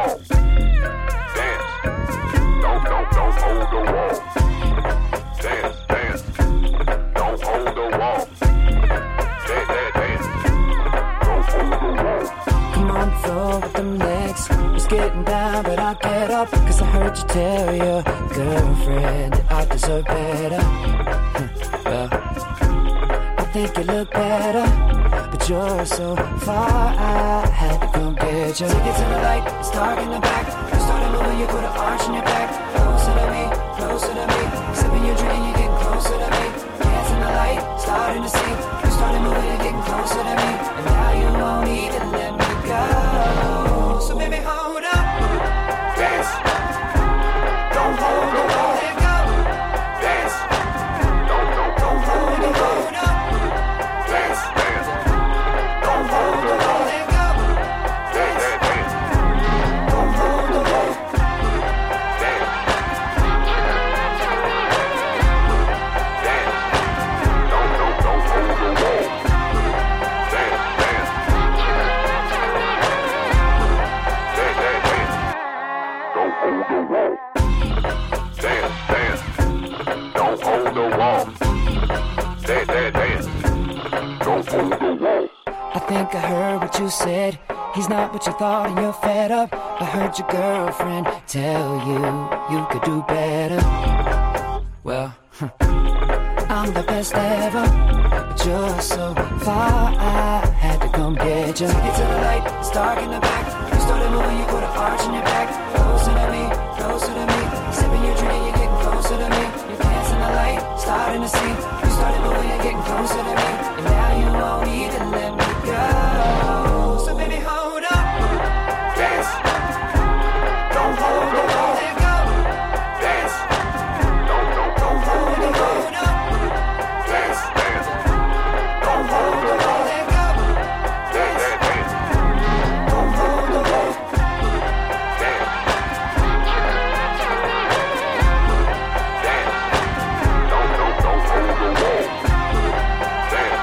wall. Dance. Don't hold the wall. Dance. Don't hold the wall. Dance. Don't hold the wall. Come on the floor with them legs. Just getting down, but I'll get up. Cause I heard you tell your girlfriend that I deserve better. Well, I think you look better, but you're so far, I had to come get you. Take it to the light, it's dark in the back. You started moving, you put an arch in your back. Closer to me, closer to me. Sipping your drink, you're getting closer to me. Dance in the light, starting to see. You started moving, you're getting closer to me. And now you won't even let me go. So baby, hold up. Dance. Don't hold the wall. Let go. Dance. Don't hold the wall. Hold up. Dance. Don't hold the wall. Let go. Dance. Don't hold the wall. Dance. Don't hold the wall. Dance. Don't hold the wall. Dance. Don't hold the wall. Dance. Don't hold the wall. I think I heard what you said. He's not what you thought and you're fed up. I heard your girlfriend tell you could do better. Well, I'm the best ever, but you're so far, I had to come get you. Take it to the light, it's dark in the back. You started moving, you put an arch in your back. Closer to me, closer to me. Sipping your drink, you're getting closer to me. You're dancing the light, starting to see. You started moving, you're getting closer to me. And now you won't even let me go. So baby, hold up. Dance. Don't hold the wall. Let go. Dance. Don't hold the wall. Hold up. Dance. Don't hold the wall. Let go. Dance. Don't hold the wall. Dance. Don't hold the wall. Dance.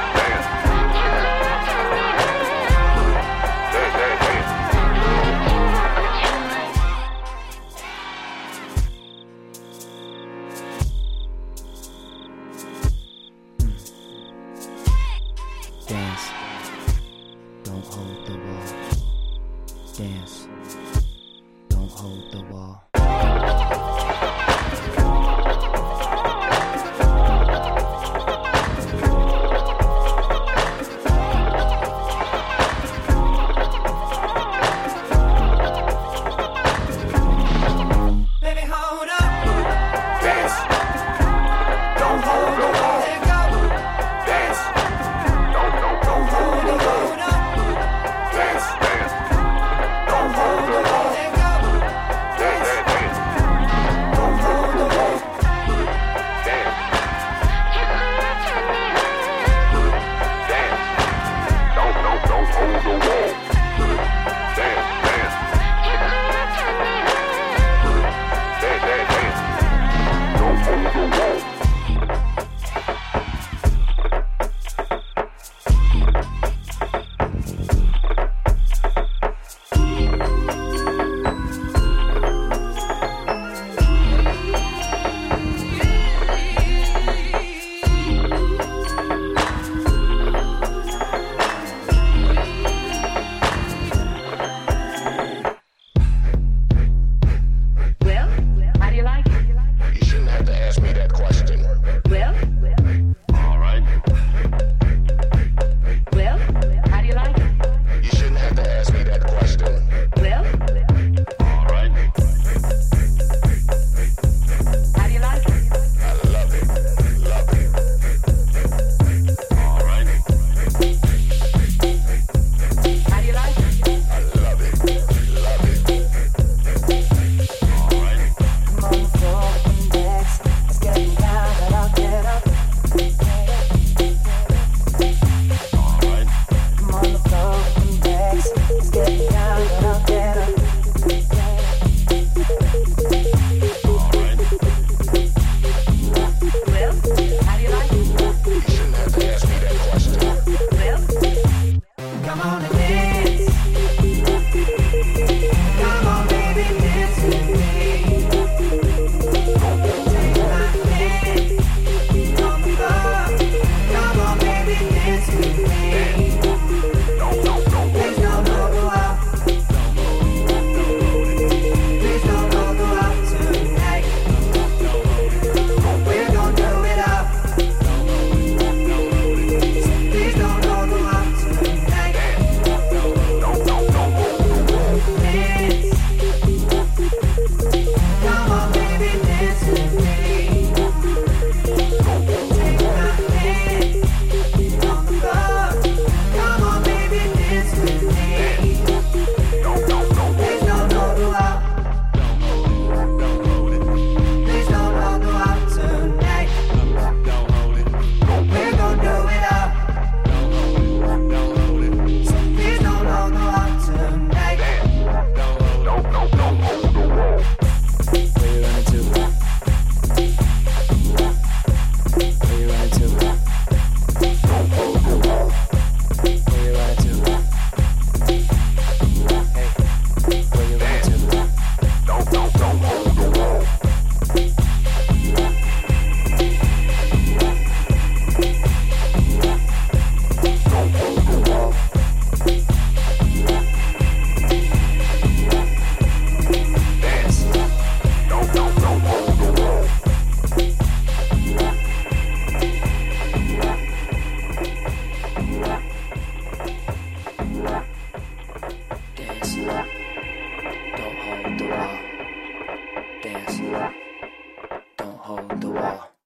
Dance. Don't hold the wall. Dance. Don't hold the wall. Baby, hold up. Dance. Don't hold the wall. Let go. Dance. Don't hold the wall. Hold up. Dance. Don't hold the wall. Let go. dance. Don't hold the wall.